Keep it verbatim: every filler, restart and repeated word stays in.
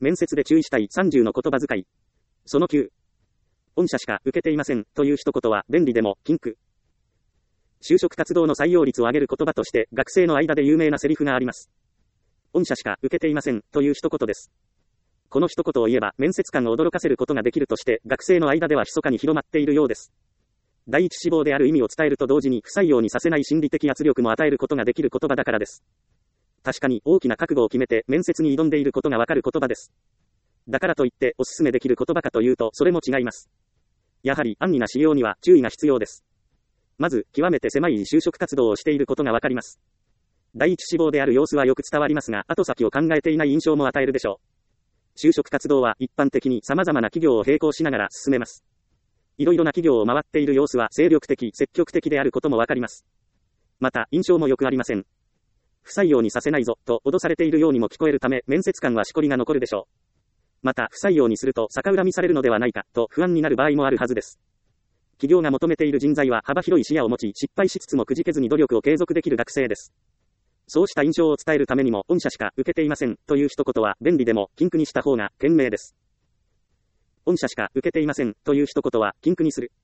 面接で注意したいさんじゅうの言葉遣い。そのきゅう。御社しか受けていませんという一言は便利でも禁句。就職活動の採用率を上げる言葉として学生の間で有名なセリフがあります。御社しか受けていませんという一言です。この一言を言えば面接官を驚かせることができるとして学生の間では密かに広まっているようです。第一志望である意味を伝えると同時に不採用にさせない心理的圧力も与えることができる言葉だからです。確かに大きな覚悟を決めて面接に挑んでいることがわかる言葉です。だからといっておすすめできる言葉かというとそれも違います。やはり安易な使用には注意が必要です。まず、極めて狭い就職活動をしていることがわかります。第一志望である様子はよく伝わりますが、後先を考えていない印象も与えるでしょう。就職活動は一般的に様々な企業を並行しながら進めます。いろいろな企業を回っている様子は精力的、積極的であることもわかります。また、印象もよくありません。不採用にさせないぞ、と脅されているようにも聞こえるため、面接官はしこりが残るでしょう。また、不採用にすると逆恨みされるのではないか、と不安になる場合もあるはずです。企業が求めている人材は幅広い視野を持ち、失敗しつつもくじけずに努力を継続できる学生です。そうした印象を伝えるためにも、御社しか受けていません、という一言は便利でも禁句にした方が賢明です。御社しか受けていません、という一言は禁句にする。